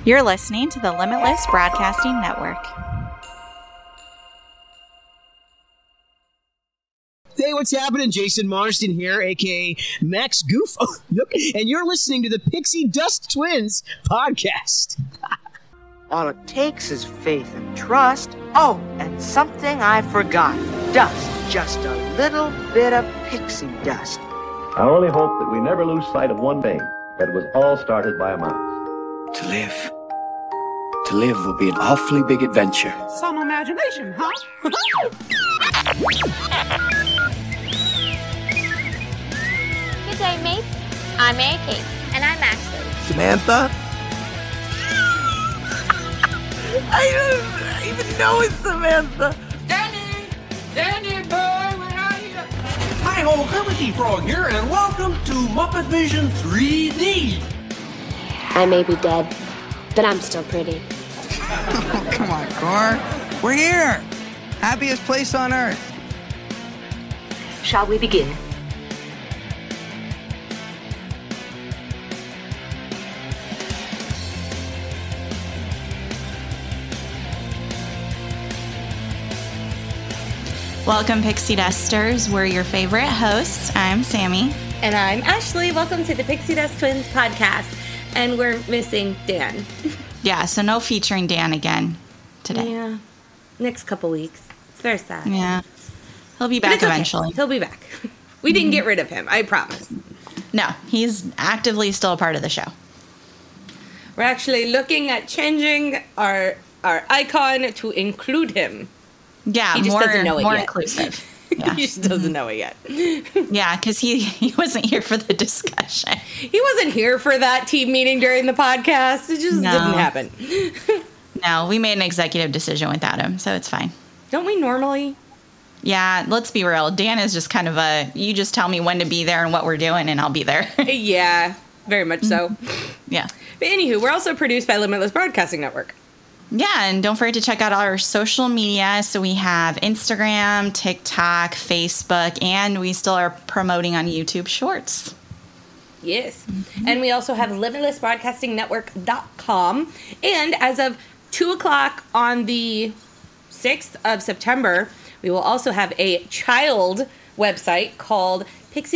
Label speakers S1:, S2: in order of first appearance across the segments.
S1: You're listening to the Limitless Broadcasting Network.
S2: Hey, what's happening? Jason Marsden here, a.k.a. Max Goof. And you're listening to the Pixie Dust Twins podcast.
S3: All it takes is faith and trust. Oh, and something I forgot. Dust. Just a little bit of pixie dust.
S4: I only hope that we never lose sight of one thing, that it was all started by a mouse.
S5: To live. To live will be an awfully big adventure.
S6: Some imagination, huh?
S7: Good day, mates. I'm Mary Kate. And I'm Ashley.
S5: Samantha? I don't even know it's Samantha.
S6: Danny boy, where are you? Hi-ho, Kermit the Frog here, and welcome to Muppet Vision 3D.
S7: I may be dead, but I'm still pretty.
S8: Oh, come on, Gar. We're here. Happiest place on earth.
S3: Shall we begin?
S1: Welcome, Pixie Dusters. We're your favorite hosts. I'm Sammy.
S9: And I'm Ashley. Welcome to the Pixie Dust Twins podcast. And we're missing Dan.
S1: Yeah, so no featuring Dan again today.
S9: Yeah. Next couple weeks. It's very sad.
S1: Yeah. He'll be back eventually.
S9: Okay. He'll be back. We didn't get rid of him, I promise.
S1: No, he's actively still a part of the show.
S9: We're actually looking at changing our icon to include him.
S1: Yeah,
S9: he just doesn't know it
S1: more
S9: yet.
S1: Inclusive. Yeah.
S9: He just doesn't know it yet.
S1: Yeah, because he wasn't here for the discussion.
S9: He wasn't here for that team meeting during the podcast. It just didn't happen.
S1: No, we made an executive decision without him, so it's fine.
S9: Don't we normally?
S1: Yeah, let's be real. Dan is just kind of you just tell me when to be there and what we're doing, and I'll be there.
S9: Yeah, very much so.
S1: Yeah.
S9: But anywho, we're also produced by Limitless Broadcasting Network.
S1: Yeah, and don't forget to check out our social media. So we have Instagram, TikTok, Facebook, and we still are promoting on YouTube Shorts.
S9: Yes. Mm-hmm. And we also have limitlessbroadcastingnetwork.com. And as of 2 o'clock on the 6th of September, we will also have a child website called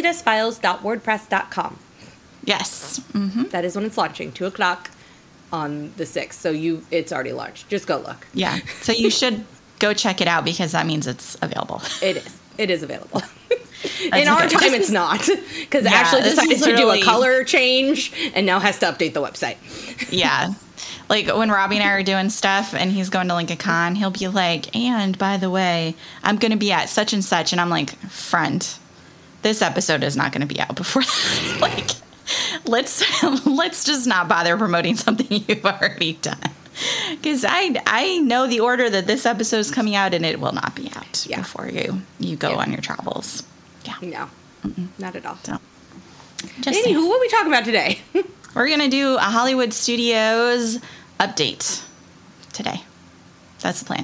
S9: pixiedustfiles.wordpress.com.
S1: Yes. Mm-hmm.
S9: That is when it's launching, 2 o'clock on the 6th. So it's already launched. Just go look.
S1: Yeah. So you should go check it out because that means it's available.
S9: It is. It is available. In our time, it's not. Because
S1: yeah,
S9: Ashley decided to do a color change and now has to update the website.
S1: Yeah. Like when Robbie and I are doing stuff and he's going to Lincoln Con, he'll be like, and by the way, I'm going to be at such and such. And I'm like, friend, this episode is not going to be out before that. Like, let's just not bother promoting something you've already done. Because I know the order that this episode is coming out and it will not be out before you go on your travels. Yeah.
S9: No, not at all.
S1: So,
S9: anywho, what are we talking about today?
S1: We're going to do a Hollywood Studios update today. That's the plan.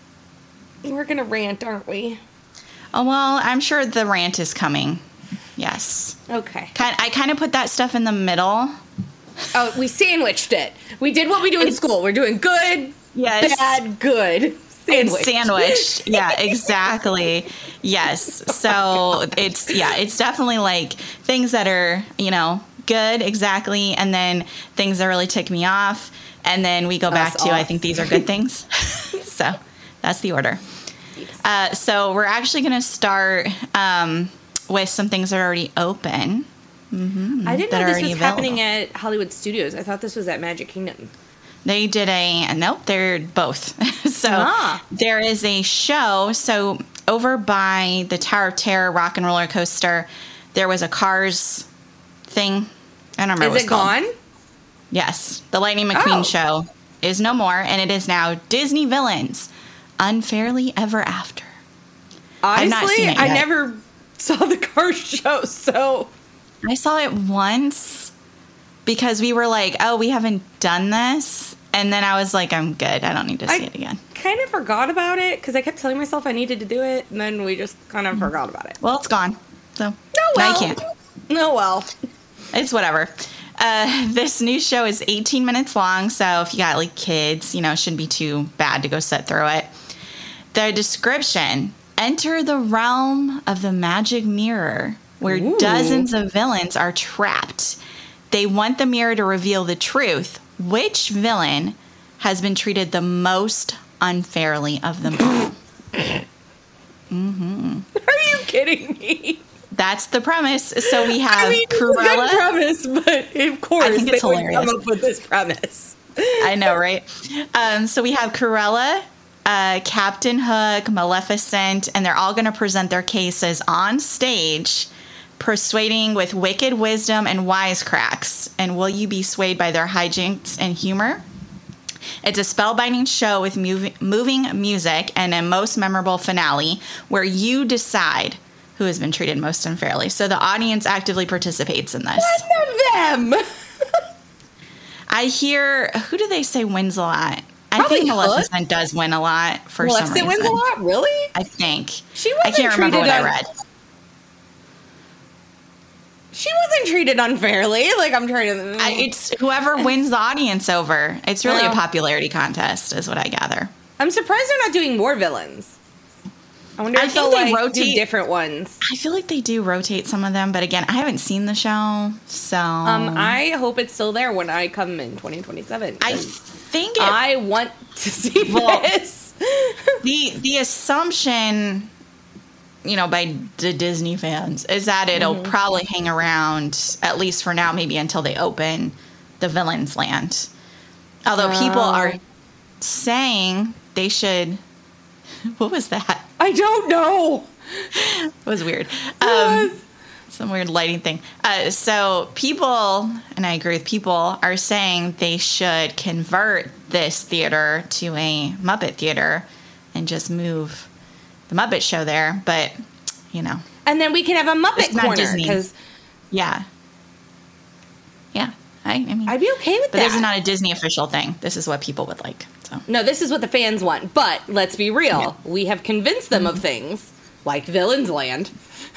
S9: We're going to rant, aren't we?
S1: Oh, well, I'm sure the rant is coming. Yes.
S9: Okay.
S1: I kind of put that stuff in the middle.
S9: Oh, we sandwiched it. We did what we do in school. We're doing good, bad, good.
S1: It's sandwiched. Yeah, exactly. Yes. So it's definitely like things that are, good, exactly, and then things that really tick me off, and then we go back to I think these are good things. So that's the order. So we're actually going to start with some things that are already open. Mm-hmm,
S9: I didn't know this was happening at Hollywood Studios. I thought this was at Magic Kingdom.
S1: They did nope, they're both. So there is a show. So over by the Tower of Terror Rock and Roller Coaster, there was a Cars thing. I don't remember what it's called.
S9: Is it gone?
S1: Yes. The Lightning McQueen show is no more, and it is now Disney Villains Unfairly Ever After.
S9: Honestly, I never saw the Cars show, so...
S1: I saw it once because we were like, oh, we haven't done this. And then I was like, I'm good. I don't need to see it again.
S9: I kind of forgot about it because I kept telling myself I needed to do it. And then we just kind of forgot about it.
S1: Well, it's gone. So
S9: now
S1: you can't.
S9: No, well.
S1: It's whatever. This new show is 18 minutes long, so if you got like kids, it shouldn't be too bad to go sit through it. The description: enter the realm of the magic mirror, where dozens of villains are trapped. They want the mirror to reveal the truth. Which villain has been treated the most unfairly of them all?
S9: Are you kidding me?
S1: That's the premise. So we have Cruella.
S9: It's a good premise, but of course
S1: I think it's
S9: they would
S1: hilarious.
S9: come up with this premise.
S1: I know, right? So we have Cruella, Captain Hook, Maleficent, and they're all going to present their cases on stage, persuading with wicked wisdom and wisecracks. And will you be swayed by their hijinks and humor? It's a spellbinding show with moving music and a most memorable finale where you decide who has been treated most unfairly. So the audience actively participates in this.
S9: One of them!
S1: I hear, who do they say wins a lot? I
S9: Probably
S1: think
S9: Hook.
S1: Maleficent does win a lot for some reason.
S9: Maleficent wins a lot? Really?
S1: I think.
S9: She
S1: I
S9: wasn't
S1: can't remember what
S9: treated
S1: I read.
S9: She wasn't treated unfairly. Like, I'm trying to...
S1: It's whoever wins the audience over. It's really
S9: Oh.
S1: a popularity contest, is what I gather.
S9: I'm surprised they're not doing more villains. I wonder
S1: I
S9: if
S1: think
S9: they'll
S1: they
S9: do
S1: rotate-
S9: different ones.
S1: I feel like they do rotate some of them, but again, I haven't seen the show, so
S9: I hope it's still there when I come in 2027.
S1: I think
S9: I want to see
S1: Well,
S9: this.
S1: the assumption, by the Disney fans is that it'll probably hang around, at least for now, maybe until they open the Villains Land. Although people are saying they should. What was that?
S9: I don't know.
S1: It was weird. Some weird lighting thing. So people, and I agree with people, are saying they should convert this theater to a Muppet theater and just move the Muppet Show there. But,
S9: And then we can have a Muppet
S1: It's not
S9: corner.
S1: Disney.
S9: Because
S1: yeah. Yeah. I mean,
S9: I'd be okay with
S1: but
S9: that.
S1: this is not a Disney official thing. This is what people would like. So
S9: No, this is what the fans want. But let's be real.
S1: Yeah.
S9: We have convinced them of things like Villains Land.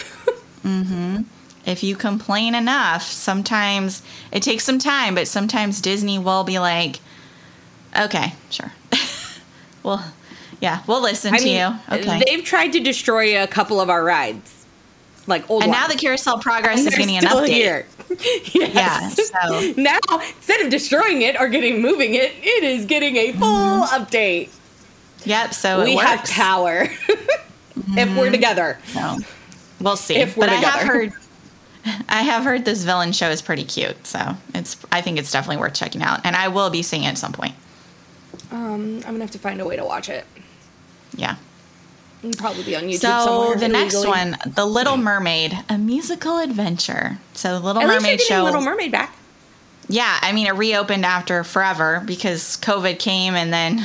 S1: if you complain enough, sometimes it takes some time, but sometimes Disney will be like, okay, sure. We'll listen to you. Okay.
S9: They've tried to destroy a couple of our rides. Like old
S1: And
S9: ones.
S1: now the Carousel Progress
S9: And
S1: is
S9: they're
S1: getting an
S9: still
S1: update.
S9: here. Yes.
S1: Yeah, so
S9: Now, instead of destroying it or moving it, it is getting a full update.
S1: yep, so
S9: We
S1: it
S9: have
S1: works.
S9: power. If we're together.
S1: So we'll see.
S9: If we're
S1: but
S9: together.
S1: I have heard this villain show is pretty cute, so I think it's definitely worth checking out, and I will be seeing it at some point.
S9: I'm gonna have to find a way to watch it.
S1: Yeah.
S9: It'll probably be on YouTube
S1: So
S9: somewhere.
S1: the next
S9: illegally.
S1: one, The Little Mermaid, a musical adventure. So Little
S9: At least
S1: Mermaid
S9: you're getting
S1: show.
S9: Little Mermaid back.
S1: Yeah, I mean, it reopened after forever because COVID came and then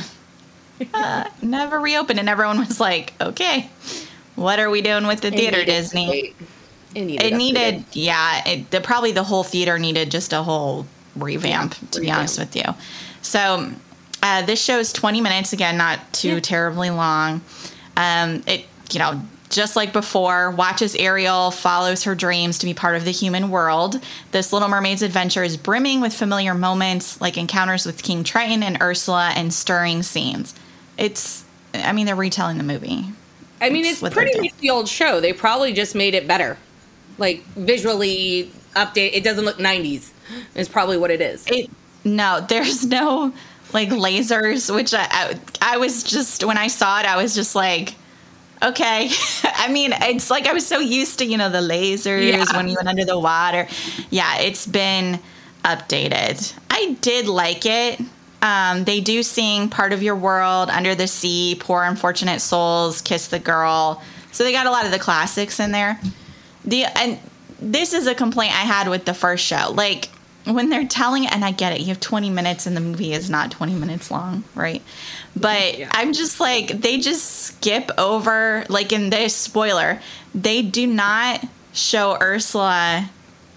S1: never reopened, and everyone was like, "Okay, what are we doing with the theater, Disney?"
S9: It
S1: needed, probably the whole theater needed just a whole revamp, to be honest with you. So this show is 20 minutes, again, not too terribly long. It, just like before, watches Ariel, follows her dreams to be part of the human world. This Little Mermaid's adventure is brimming with familiar moments like encounters with King Triton and Ursula and stirring scenes. They're retelling the movie.
S9: It's
S1: what
S9: pretty
S1: they're
S9: much the old show. They probably just made it better. Like, visually update. It doesn't look 90s. Is probably what it is.
S1: No, there's no, lasers, which I was just, when I saw it, I was just like, okay. It's like I was so used to, the lasers when you went under the water. Yeah, it's been updated. I did like it. They do sing Part of Your World, Under the Sea, Poor Unfortunate Souls, Kiss the Girl. So they got a lot of the classics in there. And this is a complaint I had with the first show. Like, when they're telling, and I get it, you have 20 minutes and the movie is not 20 minutes long, right? But I'm just like, they just skip over, like in this spoiler, they do not show Ursula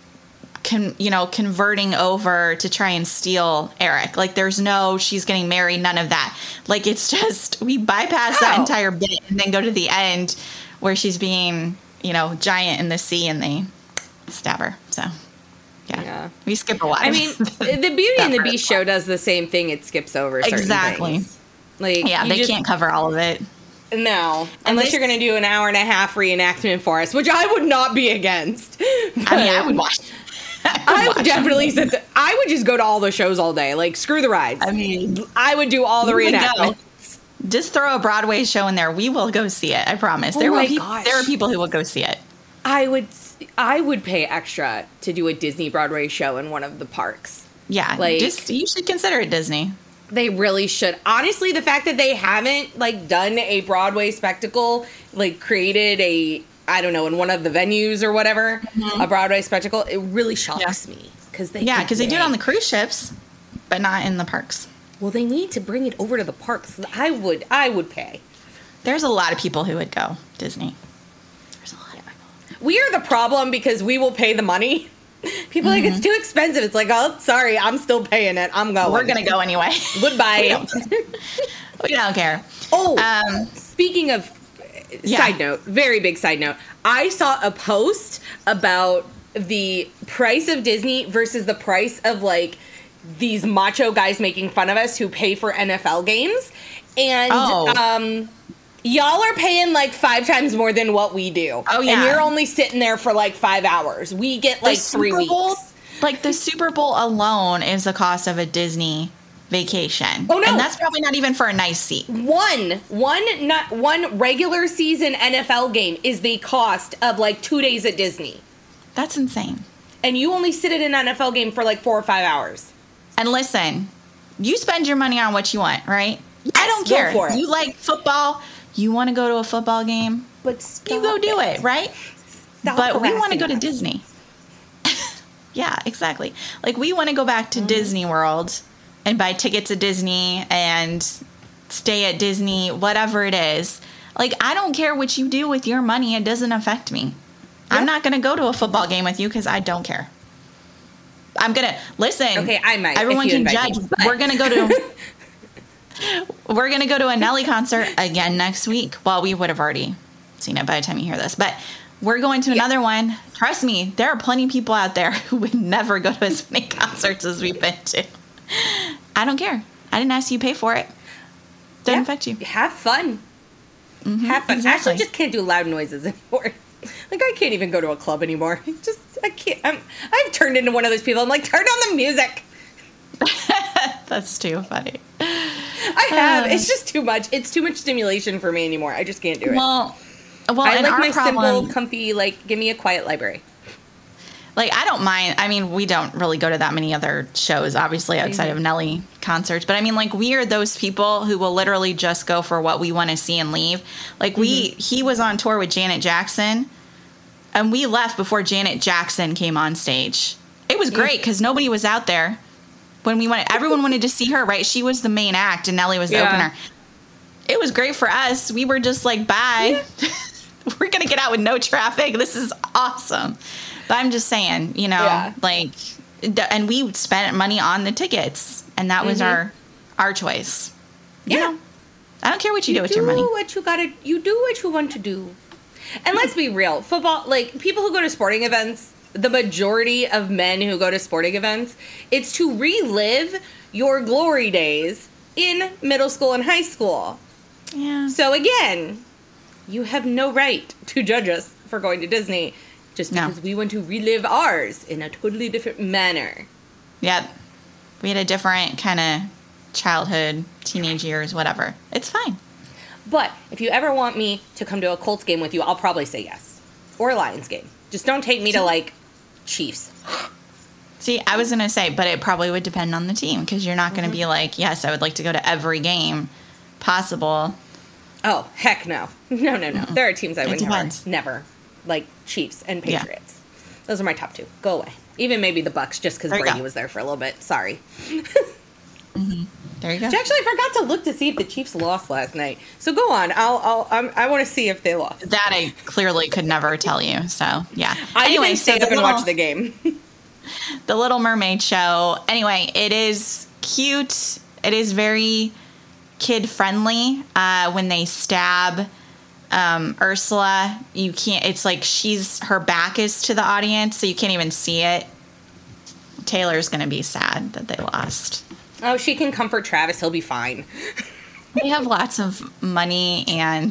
S1: converting over to try and steal Eric. Like, there's no, she's getting married, none of that. Like, it's just, we bypass that entire bit and then go to the end where she's being, giant in the sea and they stab her. So Yeah. We skip a lot.
S9: I mean, the Beauty and the Beast show does the same thing. It skips over certain things. Like,
S1: yeah, they can't cover all of it.
S9: No, unless you're going to do an hour and a half reenactment for us, which I would not be against.
S1: I would watch.
S9: I would definitely sit there. I would just go to all the shows all day. Like, screw the rides.
S1: I mean,
S9: I would do all the reenactments.
S1: Just throw a Broadway show in there. We will go see it. I promise. There are people who will go see it.
S9: I would pay extra to do a Disney Broadway show in one of the parks.
S1: Yeah, like, you should consider it Disney.
S9: They really should. Honestly, the fact that they haven't like done a Broadway spectacle, like created in one of the venues or whatever, a Broadway spectacle, it really shocks me because they do it
S1: on the cruise ships, but not in the parks.
S9: Well, they need to bring it over to the parks. I would pay.
S1: There's a lot of people who would go Disney. There's a lot of people.
S9: We are the problem because we will pay the money. People are like, it's too expensive. It's like, oh, sorry, I'm still paying it. I'm going.
S1: We're going to go anyway.
S9: Goodbye.
S1: We don't care.
S9: Oh, speaking of side note, very big side note. I saw a post about the price of Disney versus the price of like these macho guys making fun of us who pay for NFL games. And y'all are paying like 5 times more than what we do.
S1: Oh, yeah.
S9: And you're only sitting there for like 5 hours. We get like 3 weeks.
S1: Like the Super Bowl alone is the cost of a Disney vacation.
S9: Oh, no.
S1: And that's probably not even for a nice seat.
S9: One regular season NFL game is the cost of like 2 days at Disney.
S1: That's insane.
S9: And you only sit at an NFL game for like 4 or 5 hours.
S1: And listen, you spend your money on what you want, right?
S9: Yes,
S1: I don't care.
S9: Go for it.
S1: You like football. You want to go to a football game,
S9: but
S1: you go do it, right? But we want to go to
S9: us.
S1: Disney. Yeah, exactly. Like, we want to go back to Disney World and buy tickets at Disney and stay at Disney, whatever it is. Like, I don't care what you do with your money. It doesn't affect me. Yeah. I'm not going to go to a football game with you because I don't care. I'm going to listen.
S9: Okay, I might.
S1: Everyone can judge. Me, we're going to go to... We're going to go to a Nelly concert again next week. Well, we would have already seen it by the time you hear this. But we're going to another one. Trust me, there are plenty of people out there who would never go to as many concerts as we've been to. I don't care. I didn't ask you to pay for it. Doesn't affect you.
S9: Have fun.
S1: Mm-hmm,
S9: have fun.
S1: Exactly.
S9: I actually just can't do loud noises anymore. Like, I can't even go to a club anymore. I can't. I've turned into one of those people. I'm like, turn on the music.
S1: That's too funny.
S9: I have. It's just too much. It's too much stimulation for me anymore. I just can't do it.
S1: Well,
S9: I like my simple, comfy, like, give me a quiet library.
S1: Like, I don't mind. I mean, we don't really go to that many other shows, obviously, outside of Nelly concerts. But I mean, like, we are those people who will literally just go for what we want to see and leave. Like, he was on tour with Janet Jackson, and we left before Janet Jackson came on stage. It was great because nobody was out there. When we went, everyone wanted to see her, right? She was the main act, and Nelly was the opener. It was great for us. We were just like, bye. We're going to get out with no traffic. This is awesome. But I'm just saying, like, and we spent money on the tickets, and that was our choice. You know, I don't care what you do with your money.
S9: You do what you want to do. And let's be real. Football, like, people who go to sporting events, the majority of men who go to sporting events, it's to relive your glory days in middle school and high school.
S1: Yeah.
S9: So again, you have no right to judge us for going to Disney just because we want to relive ours in a totally different manner.
S1: Yep. We had a different kind of childhood, teenage years, whatever. It's fine.
S9: But if you ever want me to come to a Colts game with you, I'll probably say yes. Or a Lions game. Just don't take me to, like, Chiefs.
S1: See, I was going to say, but it probably would depend on the team because you're not going to be like, yes, I would like to go to every game possible.
S9: Oh, heck no. No. There are teams I would never. Like Chiefs and Patriots. Yeah. Those are my top 2. Go away. Even maybe the Bucks just because Brady was there for a little bit. Sorry.
S1: There you go.
S9: Actually, I forgot to look to see if the Chiefs lost last night. So go on. I want to see if they lost.
S1: That I clearly could never tell you. So yeah.
S9: I didn't stay up and watch the game.
S1: The Little Mermaid show. Anyway, it is cute. It is very kid friendly. When they stab Ursula, you can't. It's like her back is to the audience, so you can't even see it. Taylor's going to be sad that they lost.
S9: Oh, she can comfort Travis. He'll be fine.
S1: They have lots of money and,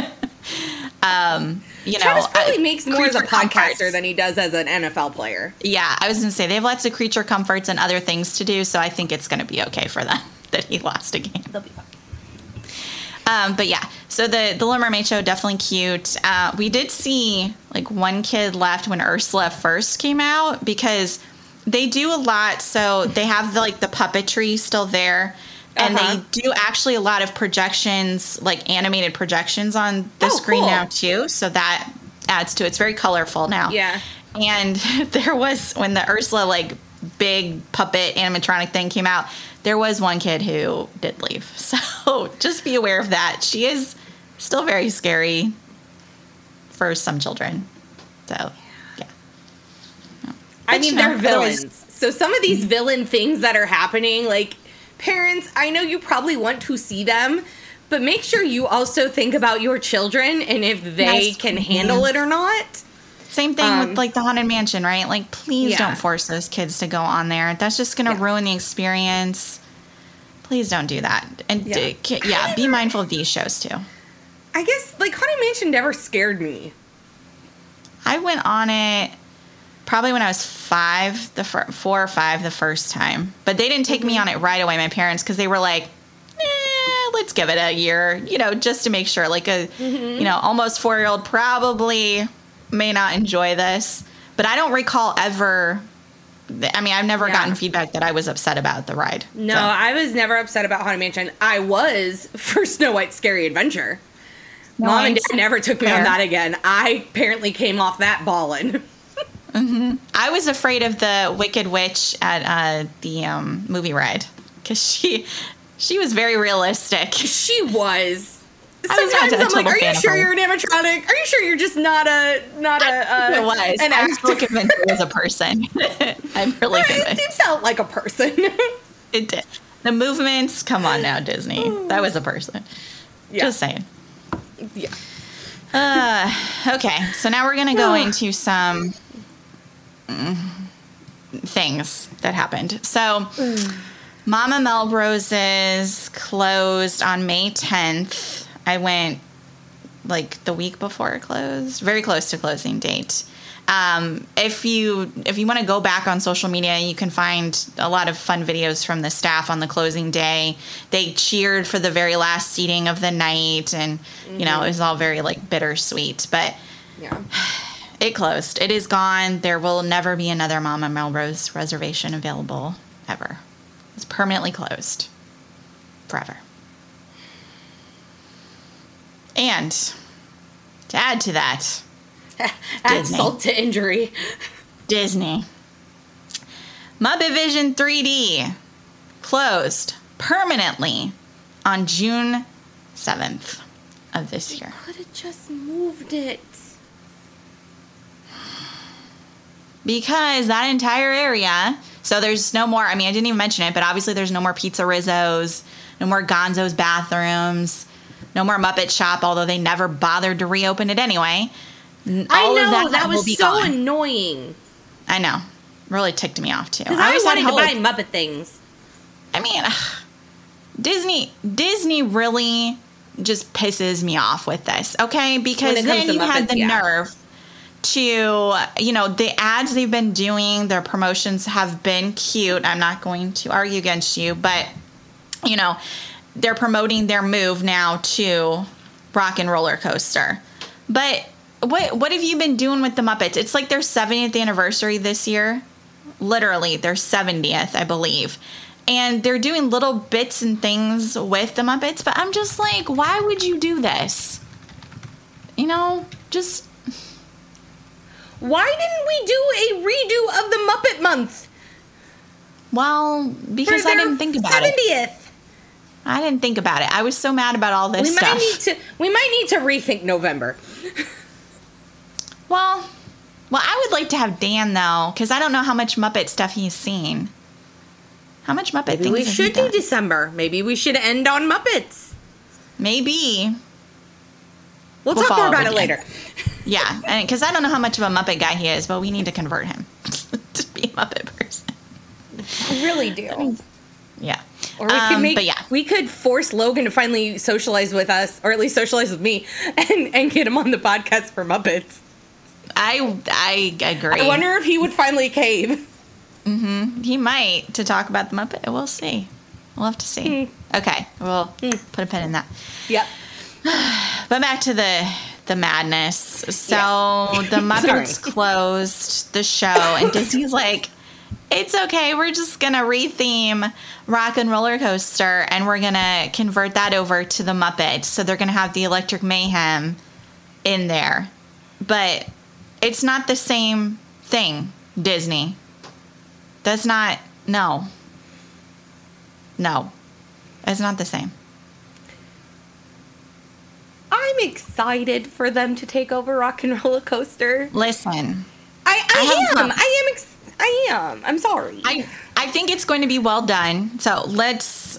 S9: Travis probably makes more as a podcaster
S1: comforts
S9: than he does as an NFL player.
S1: Yeah, I was going to say they have lots of creature comforts and other things to do, so I think it's going to be okay for them that he lost a game.
S9: They'll be fine.
S1: But yeah, so the Little Mermaid show, definitely cute. We did see like one kid left when Ursula first came out because they do a lot. So they have the puppetry still there. And they do actually a lot of projections, like animated projections on the screen now too. So that adds to it. It's very colorful now.
S9: Yeah.
S1: And there was, when the Ursula like big puppet animatronic thing came out, there was one kid who did leave. So just be aware of that. She is still very scary for some children. So, yeah.
S9: I mean, they're villains. So some of these villain things that are happening, like, parents, I know you probably want to see them, but make sure you also think about your children and if they can handle it or not.
S1: Same thing with like the Haunted Mansion, right? Like, please don't force those kids to go on there. That's just going to ruin the experience. Please don't do that. And be mindful of these shows too.
S9: I guess like Haunted Mansion never scared me.
S1: I went on it probably when I was 4 or 5 the first time. But they didn't take me on it right away, my parents, because they were like, let's give it a year, just to make sure. Like almost 4-year-old probably may not enjoy this. But I don't recall ever... I mean, I've never gotten feedback that I was upset about the ride.
S9: No, I was never upset about Haunted Mansion. I was for Snow White's Scary Adventure. Mom and Dad never took me on that again. I apparently came off that ballin'.
S1: I was afraid of the Wicked Witch at the movie ride because she was very realistic.
S9: She was. Sometimes I'm like, are you sure you're an animatronic? Are you sure you're just not a an actor?
S1: I'm still convinced it was a person. I'm really convinced.
S9: It felt like a person.
S1: It did. The movements, come on now, Disney. That was a person. Yeah. Just saying.
S9: Yeah.
S1: Okay, so now we're going to go into some things that happened. So, Mama Melrose's closed on May 10th. I went like the week before it closed, very close to closing date. If you want to go back on social media, you can find a lot of fun videos from the staff on the closing day. They cheered for the very last seating of the night, and it was all very like bittersweet. But it closed. It is gone. There will never be another Mama Melrose reservation available ever. It's permanently closed forever. And to add to that,
S9: add salt to injury.
S1: Disney. Muppet Vision 3D closed permanently on June 7th of this year.
S9: Could have just moved it.
S1: Because that entire area, so there's no more, I mean, I didn't even mention it, but obviously there's no more Pizza Rizzo's, no more Gonzo's bathrooms, no more Muppet Shop, although they never bothered to reopen it anyway.
S9: I know, that was so annoying.
S1: I know. Really ticked me off, too.
S9: Because I always wanted to buy Muppet things.
S1: I mean, Disney really just pisses me off with this, okay? Because then you had the nerve to, the ads they've been doing, their promotions have been cute. I'm not going to argue against you, but, they're promoting their move now to Rock and Roller Coaster. But what have you been doing with the Muppets? It's like their 70th anniversary this year. Literally, their 70th, I believe. And they're doing little bits and things with the Muppets, but I'm just like, why would you do this? Just...
S9: Why didn't we do a redo of the Muppet Month?
S1: Well, because I didn't think about it.
S9: 70th.
S1: I didn't think about it. I was so mad about all this stuff.
S9: We might need to rethink November.
S1: Well, I would like to have Dan, though, because I don't know how much Muppet stuff he's seen. How much Muppet things
S9: we should do December. Maybe we should end on Muppets.
S1: Maybe.
S9: We'll talk more about it later.
S1: Yeah, because I don't know how much of a Muppet guy he is, but we need to convert him to be a Muppet person.
S9: I really do.
S1: Yeah.
S9: Or we could
S1: but yeah.
S9: we could force Logan to finally socialize with us, or at least socialize with me, and get him on the podcast for Muppets.
S1: I agree.
S9: I wonder if he would finally cave.
S1: He might, to talk about the Muppet. We'll see. We'll have to see. Okay, we'll put a pin in that.
S9: Yep.
S1: But back to the madness. So the Muppets closed the show, and Disney's like, it's okay, we're just going to retheme Rock and Roller Coaster, and we're going to convert that over to the Muppets. So they're going to have the Electric Mayhem in there. But it's not the same thing, Disney. That's not, no. No. It's not the same.
S9: I'm excited for them to take over Rock and Roller Coaster.
S1: Listen.
S9: I am. I'm sorry.
S1: I think it's going to be well done. So let's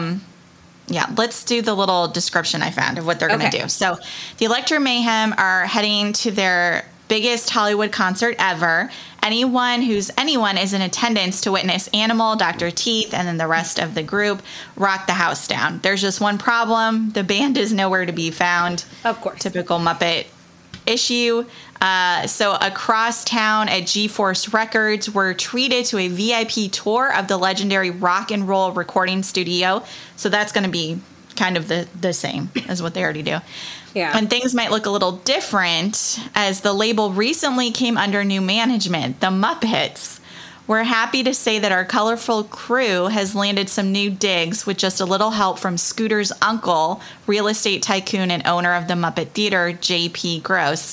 S1: do the little description I found of what they're going to do. So the Electric Mayhem are heading to their biggest Hollywood concert ever. Anyone is in attendance to witness Animal, Dr. Teeth, and then the rest of the group rock the house down. There's just one problem. The band is nowhere to be found.
S9: Of course.
S1: Typical Muppet issue. So across town at G-Force Records, we're treated to a VIP tour of the legendary rock and roll recording studio. So that's going to be kind of the same as what they already do.
S9: Yeah.
S1: And things might look a little different as the label recently came under new management, the Muppets. We're happy to say that our colorful crew has landed some new digs with just a little help from Scooter's uncle, real estate tycoon and owner of the Muppet Theater, J.P. Gross.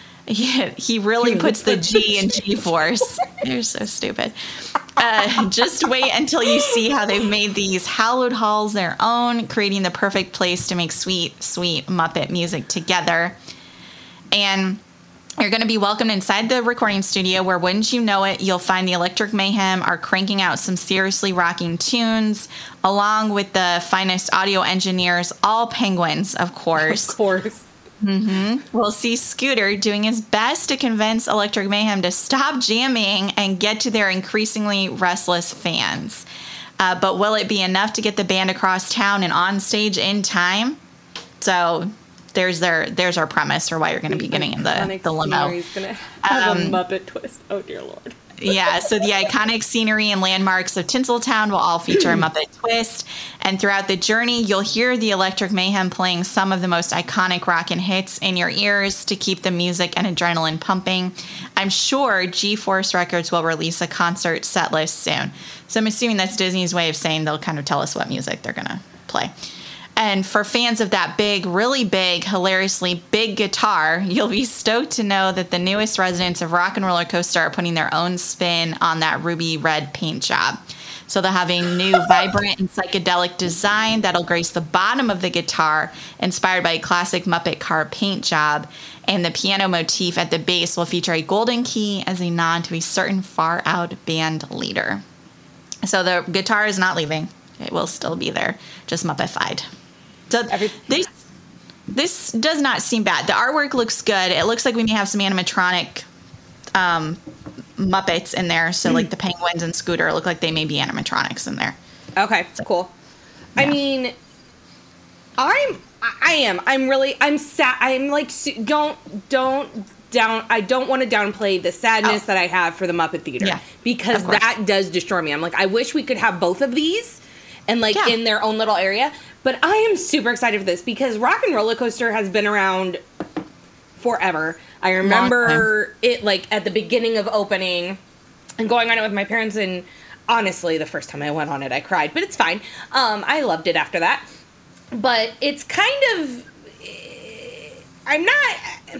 S1: He really puts the G in G-Force. They're so stupid. Just wait until you see how they've made these hallowed halls their own, creating the perfect place to make sweet, sweet Muppet music together. And you're going to be welcomed inside the recording studio where, wouldn't you know it, you'll find the Electric Mayhem are cranking out some seriously rocking tunes, along with the finest audio engineers, all penguins, of course.
S9: Of course.
S1: We'll see Scooter doing his best to convince Electric Mayhem to stop jamming and get to their increasingly restless fans. But will it be enough to get the band across town and on stage in time? So there's our premise for why you're going to be getting in the limo.
S9: He's going to have a Muppet twist. Oh, dear Lord.
S1: Yeah, so the iconic scenery and landmarks of Tinseltown will all feature a Muppet twist. And throughout the journey, you'll hear the Electric Mayhem playing some of the most iconic rockin' hits in your ears to keep the music and adrenaline pumping. I'm sure G-Force Records will release a concert set list soon. So I'm assuming that's Disney's way of saying they'll kind of tell us what music they're going to play. And for fans of that big, really big, hilariously big guitar, you'll be stoked to know that the newest residents of Rock and Roller Coaster are putting their own spin on that ruby red paint job. So they'll have a new vibrant and psychedelic design that'll grace the bottom of the guitar, inspired by a classic Muppet car paint job. And the piano motif at the base will feature a golden key as a nod to a certain far-out band leader. So the guitar is not leaving. It will still be there, just Muppetified. So this does not seem bad. The artwork looks good. It looks like we may have some animatronic Muppets in there. So like the penguins and Scooter look like they may be animatronics in there.
S9: Okay, cool. Yeah. I mean, I'm sad. I'm like, I don't want to downplay the sadness that I have for the Muppet Theater because that does destroy me. I'm like, I wish we could have both of these and like in their own little area. But I am super excited for this because Rock and Roller Coaster has been around forever. I remember it like at the beginning of opening and going on it with my parents. And honestly, the first time I went on it, I cried, but it's fine. I loved it after that. But it's kind of, I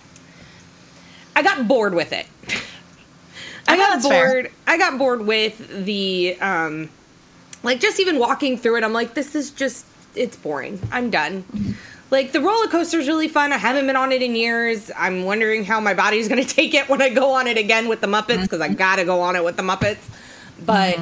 S9: got bored with it. I got bored with the, like just even walking through it, I'm like, this is just, it's boring. I'm done. Mm-hmm. Like the roller coaster is really fun. I haven't been on it in years. I'm wondering how my body's going to take it when I go on it again with the Muppets because I got to go on it with the Muppets. But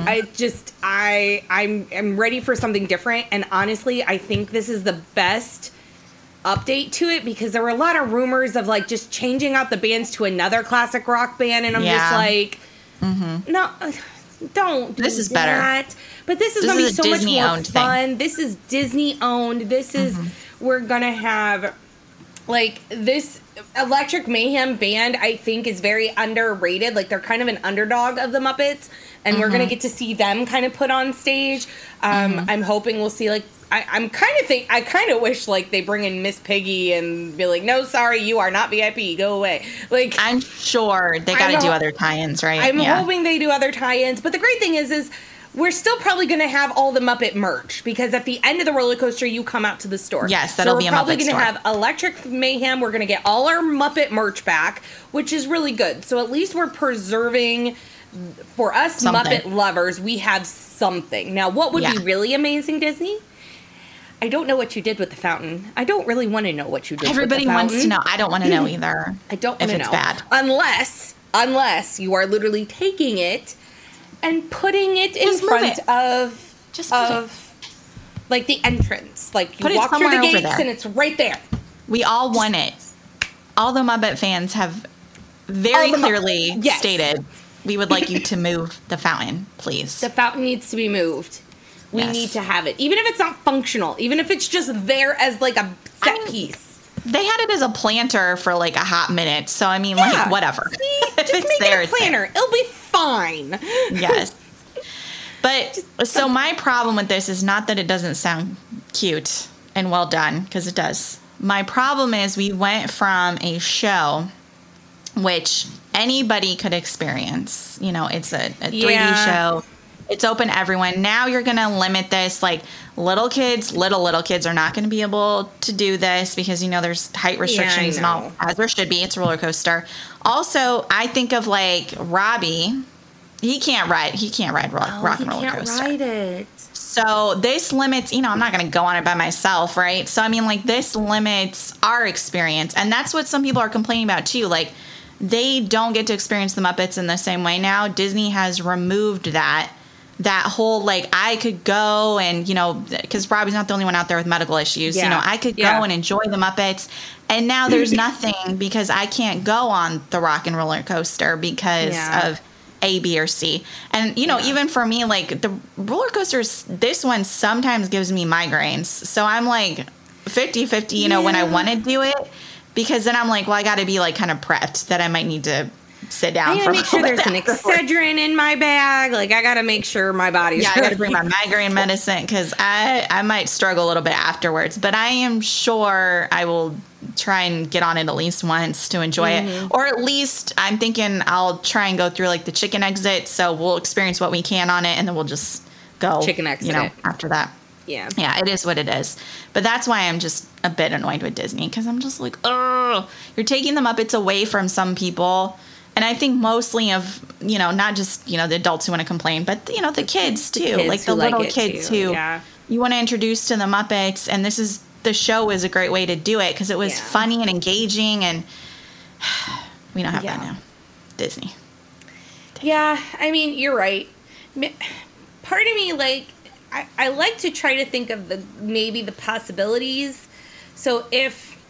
S9: I'm ready for something different. And honestly, I think this is the best update to it because there were a lot of rumors of like just changing out the bands to another classic rock band. And I'm just like, no, Don't do
S1: This is
S9: that.
S1: better.
S9: But this is going to be so much more
S1: Disney-owned
S9: fun.
S1: thing.
S9: This is Disney-owned. This is, we're going to have, like, this Electric Mayhem band, I think, is very underrated. Like, they're kind of an underdog of the Muppets, and we're going to get to see them kind of put on stage. I'm hoping we'll see, like, I kind of wish, like, they bring in Miss Piggy and be like, no, sorry, you are not VIP, go away. Like,
S1: I'm sure they got to do other tie-ins, right?
S9: I'm hoping they do other tie-ins. But the great thing is we're still probably going to have all the Muppet merch, because at the end of the roller coaster, you come out to the store.
S1: Yes, that'll be a Muppet store.
S9: We're probably going to have Electric Mayhem. We're going to get all our Muppet merch back, which is really good. So at least we're preserving, for us
S1: Something.
S9: Muppet lovers, we have something. Now, what would be really amazing, Disney? I don't know what you did with the fountain. I don't really want to know what you did
S1: Everybody
S9: with the fountain.
S1: wants to know. I don't want to know either.
S9: I don't want to know.
S1: If it's bad.
S9: Unless you are literally taking it and putting it in
S1: Just move
S9: front
S1: it.
S9: of like the entrance. Like you
S1: Put it
S9: walk through the
S1: somewhere over
S9: gates
S1: there.
S9: and it's right there.
S1: We all want it. All the Muppet fans have very clearly stated, we would like you to move the fountain, please.
S9: The fountain needs to be moved. We
S1: Yes.
S9: need to have it. Even if it's not functional. Even if it's just there as like a set piece.
S1: They had it as a planter for like a hot minute. So, I mean, like, whatever.
S9: See, just make it a planter. It'll be fine.
S1: Yes. But so my problem with this is not that it doesn't sound cute and well done, because it does. My problem is we went from a show which anybody could experience. You know, it's a 3D show. It's open to everyone. Now you're going to limit this. Like, little kids are not going to be able to do this because, you know, there's height restrictions and all, as there should be. It's a roller coaster. Also, I think of, like, Robbie. He can't ride rock and roller coaster.
S9: He can't ride it.
S1: So this limits, you know, I'm not going to go on it by myself, right? So, I mean, like, this limits our experience. And that's what some people are complaining about, too. Like, they don't get to experience the Muppets in the same way now. Disney has removed that whole, like, I could go and, you know, because Robbie's not the only one out there with medical issues.
S9: Yeah.
S1: You know, I could go and enjoy the Muppets. And now there's nothing because I can't go on the rock and roller coaster because of A, B, or C. And, you know, even for me, like, the roller coasters, this one sometimes gives me migraines. So I'm like 50-50, you know, when I want to do it. Because then I'm like, well, I got to be, like, kind of prepped that I might need to sit down
S9: I
S1: for
S9: gotta make sure there's an Excedrin in my bag. Like, I gotta make sure my body's
S1: I gotta bring my migraine medicine because I might struggle a little bit afterwards. But I am sure I will try and get on it at least once to enjoy it. Or at least I'm thinking I'll try and go through, like, the chicken exit. So we'll experience what we can on it, and then we'll just go
S9: chicken exit,
S1: you know, after that.
S9: Yeah,
S1: it is what it is. But that's why I'm just a bit annoyed with Disney, because I'm just like, oh, you're taking the Muppets away from some people. And I think mostly of, you know, not just, you know, the adults who want to complain, but, you know, the kids too. Like the little kids who you want to introduce to the Muppets. And the show is a great way to do it because it was funny and engaging. And we don't have that now. Disney.
S9: Yeah, I mean, you're right. Part of me, like, I like to try to think of maybe the possibilities. So if,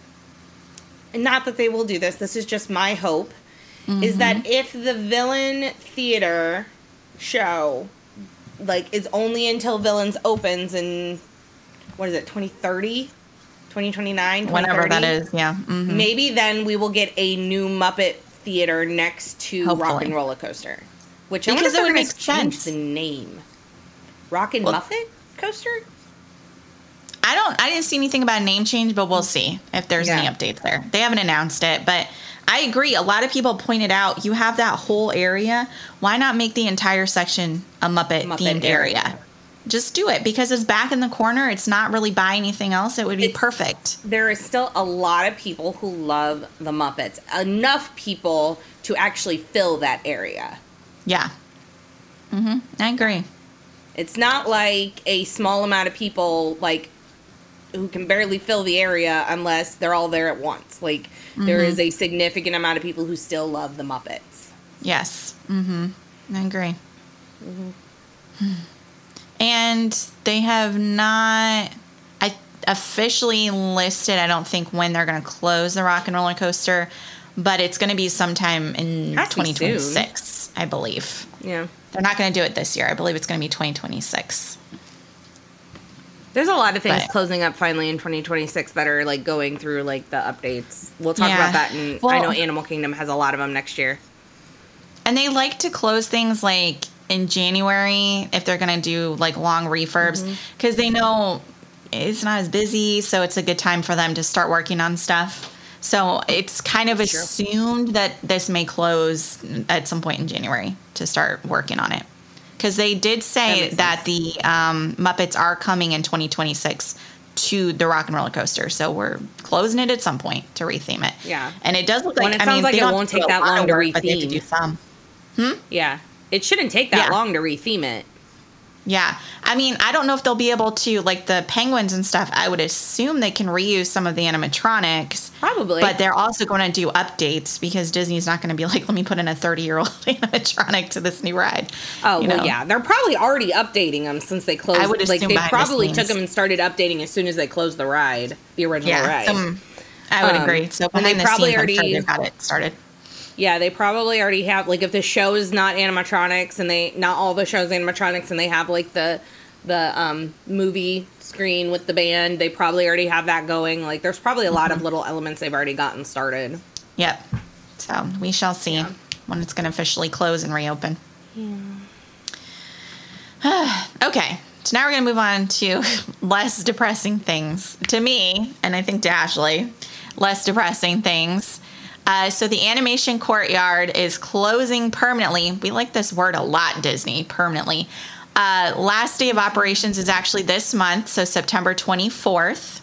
S9: not that they will do this is just my hope, is that if the Villain Theater show, like, is only until Villains opens in, what is it, 2030? 2029?
S1: Whenever that is,
S9: Maybe then we will get a new Muppet Theater next to Rock and Roller Coaster. Which
S1: because
S9: I
S1: it would
S9: make
S1: make sense.
S9: The name. Rock and Muppet Coaster?
S1: I didn't see anything about a name change, but we'll see if there's any updates there. They haven't announced it, but I agree. A lot of people pointed out you have that whole area. Why not make the entire section a Muppet-themed area? Just do it because it's back in the corner. It's not really by anything else. It would be perfect.
S9: There is still a lot of people who love the Muppets. Enough people to actually fill that area.
S1: Yeah. I agree.
S9: It's not like a small amount of people, like, who can barely fill the area unless they're all there at once. Like, there is a significant amount of people who still love the Muppets.
S1: Yes. I agree. And they have not officially listed, I don't think, when they're going to close the Rock and Roller Coaster, but it's going to be sometime in 2026, I believe.
S9: Yeah.
S1: They're not going to do it this year. I believe it's going to be 2026.
S9: There's a lot of things closing up finally in 2026 that are like going through like the updates. We'll talk about that, and I know Animal Kingdom has a lot of them next year.
S1: And they like to close things like in January if they're going to do like long refurbs, because they know it's not as busy, so it's a good time for them to start working on stuff. So it's kind of assumed that this may close at some point in January to start working on it. Because they did say that the Muppets are coming in 2026 to the Rock and Roller Coaster. So we're closing it at some point to retheme it.
S9: Yeah.
S1: And it does look like,
S9: it sounds like it won't take that long to retheme.
S1: But they have to do some.
S9: Yeah. It shouldn't take that long to retheme it.
S1: Yeah. I mean, I don't know if they'll be able to, like the penguins and stuff, I would assume they can reuse some of the animatronics.
S9: Probably.
S1: But they're also going to do updates because Disney's not going to be like, let me put in a 30-year-old animatronic to this new ride.
S9: Oh, well, yeah. They're probably already updating them since they closed.
S1: I would assume
S9: they probably took them and started updating as soon as they closed the ride, the original ride.
S1: I would agree. So behind the scenes, I'm sure they got it started.
S9: Yeah, they probably already have, like, if the show is not animatronics and not all the shows animatronics and they have, like, the movie screen with the band, they probably already have that going. Like, there's probably a lot of little elements they've already gotten started.
S1: Yep. So we shall see when it's going to officially close and reopen. Yeah. Okay. So now we're going to move on to less depressing things. To me, and I think to Ashley, less depressing things. So the Animation Courtyard is closing permanently. We like this word a lot, Disney, permanently. Last day of operations is actually this month, so September 24th.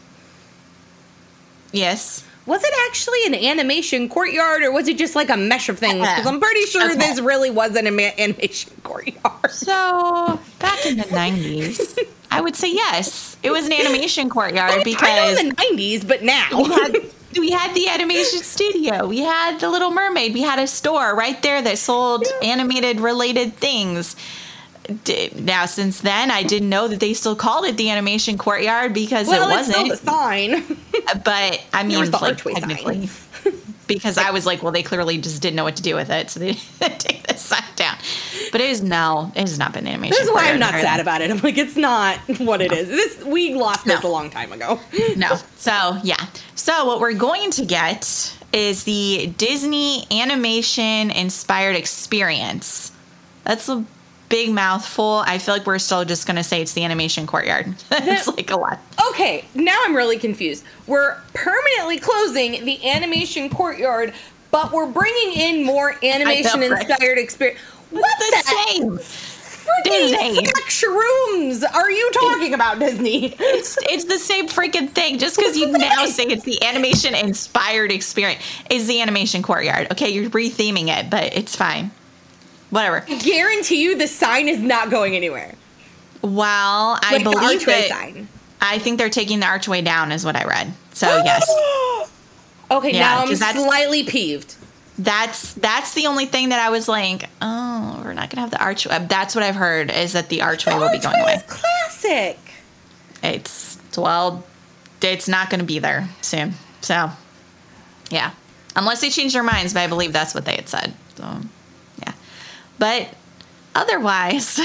S1: Yes.
S9: Was it actually an animation courtyard, or was it just like a mesh of things? Because I'm pretty sure this really was an animation courtyard.
S1: So back in the 90s, I would say yes. It was an animation courtyard because...
S9: I know in the 90s, but now...
S1: We had the animation studio. We had the Little Mermaid. We had a store right there that sold animated related things. Now, since then, I didn't know that they still called it the Animation Courtyard because it wasn't.
S9: It's still the sign.
S1: But I mean,
S9: the
S1: like,
S9: archway
S1: technically, because I was like, well, they clearly just didn't know what to do with it, so they didn't take the sign down. But it has not been Animation.
S9: This is why I'm not sad about it. I'm like, it's not what it is. We lost this a long time ago.
S1: No. So yeah. So what we're going to get is the Disney Animation Inspired Experience. That's a big mouthful. I feel like we're still just going to say it's the Animation Courtyard. It's like a lot.
S9: Okay, now I'm really confused. We're permanently closing the Animation Courtyard, but we're bringing in more animation-inspired experience. What's the same? Freaking shrooms are you talking about, Disney?
S1: It's the same freaking thing. Just because you now say it's the animation-inspired experience is the Animation Courtyard. Okay, you're retheming it, but it's fine. Whatever.
S9: I guarantee you the sign is not going anywhere.
S1: Well, I believe
S9: the archway
S1: it.
S9: Sign.
S1: I think they're taking the archway down is what I read. So, yes.
S9: Okay, now I'm slightly peeved.
S1: That's the only thing that I was like, oh, we're not going to have the archway. That's what I've heard is that the archway will be going away.
S9: It's classic.
S1: It's not going to be there soon. So, yeah. Unless they change their minds, but I believe that's what they had said. So, yeah. But otherwise,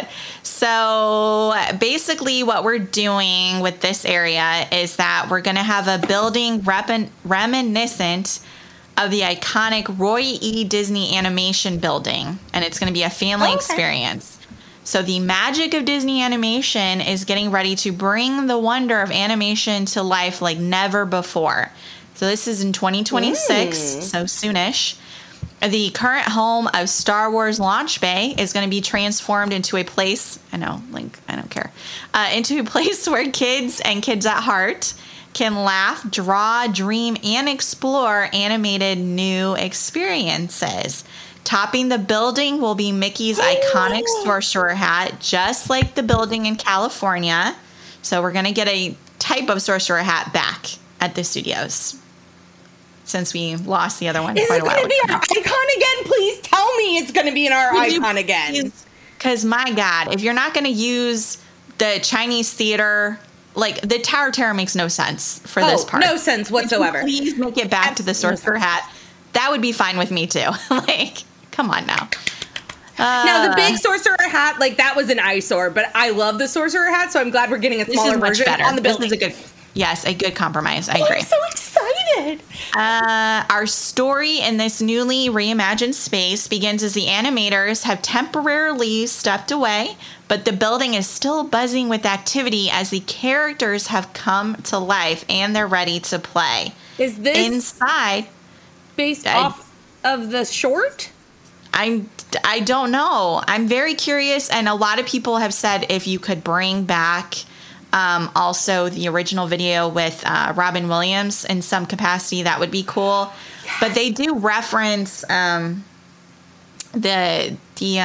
S1: so basically what we're doing with this area is that we're going to have a building reminiscent of the iconic Roy E. Disney Animation Building, and it's going to be a family experience. So the magic of Disney animation is getting ready to bring the wonder of animation to life like never before. So this is in 2026, so soonish. The current home of Star Wars Launch Bay is going to be transformed into a place, I don't care, into a place where kids and kids at heart can laugh, draw, dream, and explore animated new experiences. Topping the building will be Mickey's iconic sorcerer hat, just like the building in California. So we're going to get a type of sorcerer hat back at the studios, since we lost the other one quite a while ago.
S9: Is it going to be our icon again? Please tell me it's going to be in our icon again.
S1: Because, my God, if you're not going to use the Chinese theater, like, the Tower Terror makes no sense for this part.
S9: No sense whatsoever.
S1: Please make it back to the sorcerer hat. That would be fine with me, too. Like, come on now.
S9: Now, the big sorcerer hat, like, that was an eyesore, but I love the sorcerer hat, so I'm glad we're getting a smaller version on the building.
S1: This is a good compromise. I agree.
S9: I'm so excited.
S1: Our story in this newly reimagined space begins as the animators have temporarily stepped away, but the building is still buzzing with activity as the characters have come to life and they're ready to play.
S9: Is this
S1: inside
S9: based off of the short?
S1: I don't know. I'm very curious, and a lot of people have said if you could bring back also the original video with Robin Williams in some capacity, that would be cool. Yes. But they do reference the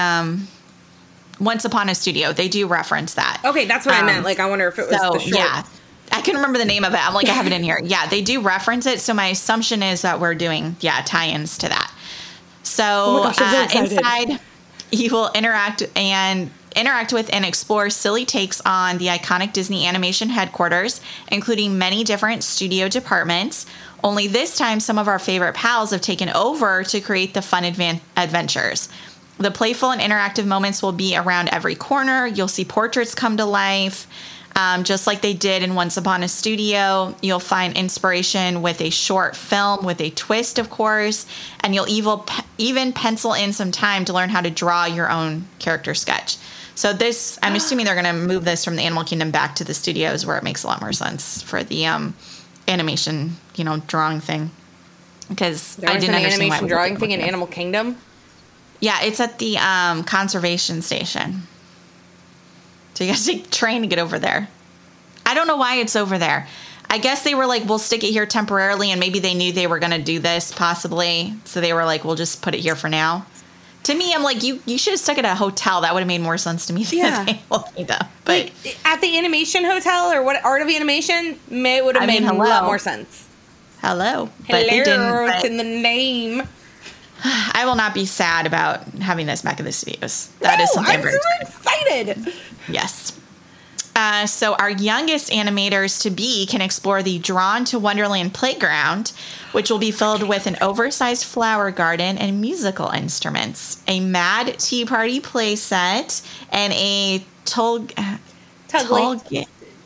S1: Once Upon a Studio. They do reference that.
S9: Okay, that's what I meant. Like, I wonder if it was the short.
S1: Yeah. I couldn't remember the name of it. I'm like, I have it in here. Yeah, they do reference it. So my assumption is that we're doing, tie-ins to that. So inside, you will interact with and explore silly takes on the iconic Disney Animation headquarters, including many different studio departments. Only this time, some of our favorite pals have taken over to create the fun adventures. The playful and interactive moments will be around every corner. You'll see portraits come to life. Just like they did in Once Upon a Studio, you'll find inspiration with a short film with a twist, of course, and you'll even pencil in some time to learn how to draw your own character sketch. So this, I'm assuming they're going to move this from the Animal Kingdom back to the studios where it makes a lot more sense for the animation, drawing thing. Because I didn't understand
S9: the animation drawing thing in Animal Kingdom?
S1: Yeah, it's at the conservation station. So you got to take a train to get over there. I don't know why it's over there. I guess they were like, we'll stick it here temporarily, and maybe they knew they were going to do this, possibly. So they were like, we'll just put it here for now. To me, I'm like, you should have stuck it at a hotel. That would have made more sense to me than But
S9: like, at the animation hotel or what Art of Animation, it would have made a lot more sense.
S1: Hello.
S9: But they didn't. It's in the name.
S1: I will not be sad about having this back in the studios. That is something I'm
S9: very excited.
S1: Yes. So our youngest animators to be can explore the Drawn to Wonderland playground, which will be filled with an oversized flower garden and musical instruments, a Mad Tea Party play set, and a Tulgey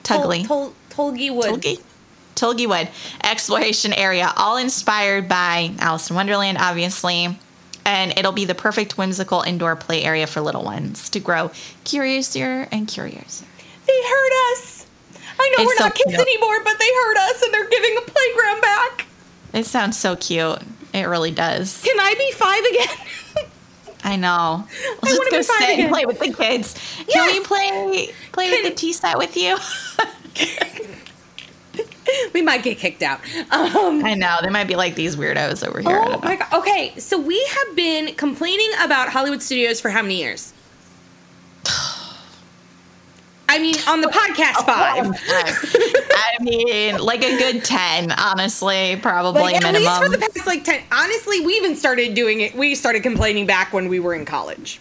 S1: Wood exploration area, all inspired by Alice in Wonderland, obviously. And it'll be the perfect whimsical indoor play area for little ones to grow curiouser and curiouser.
S9: They heard us. I know we're not kids anymore, but they heard us and they're giving a playground back.
S1: It sounds so cute. It really does.
S9: Can I be 5 again?
S1: I know. We'll just go sit and play with the kids. Can we play with the tea set with you?
S9: We might get kicked out.
S1: I know. They might be like these weirdos over here.
S9: Oh, my God. Okay, so we have been complaining about Hollywood Studios for how many years? I mean, on the podcast 5.
S1: I mean, like a good 10, honestly, probably
S9: like,
S1: minimum.
S9: At least for the past, 10. Honestly, we even started doing it. We started complaining back when we were in college.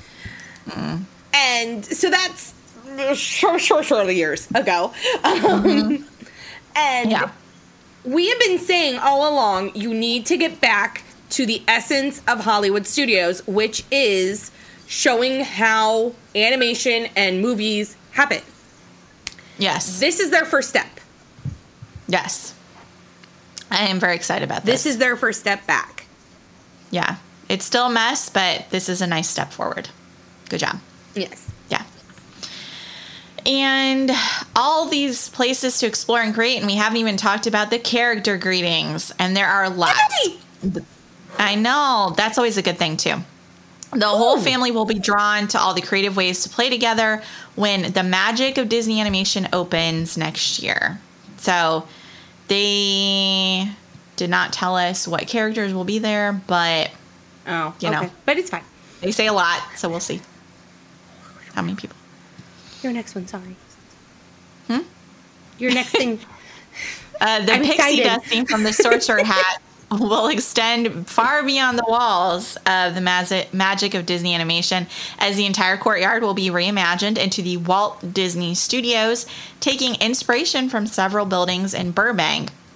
S9: And so that's shortly years ago. And we have been saying all along, you need to get back to the essence of Hollywood Studios, which is showing how animation and movies happen.
S1: Yes.
S9: This is their first step.
S1: Yes. I am very excited about this.
S9: This is their first step back.
S1: Yeah. It's still a mess, but this is a nice step forward. Good job.
S9: Yes.
S1: Yeah. And all these places to explore and create, and we haven't even talked about the character greetings, and there are lots. I know. That's always a good thing, too. The whole family will be drawn to all the creative ways to play together when the magic of Disney Animation opens next year. So they did not tell us what characters will be there, but you know,
S9: but it's fine.
S1: They say a lot, so we'll see how many people.
S9: Your next one, sorry. Your next thing.
S1: The pixie dusting from the sorcerer hat will extend far beyond the walls of the magic of Disney Animation, as the entire courtyard will be reimagined into the Walt Disney Studios, taking inspiration from several buildings in Burbank.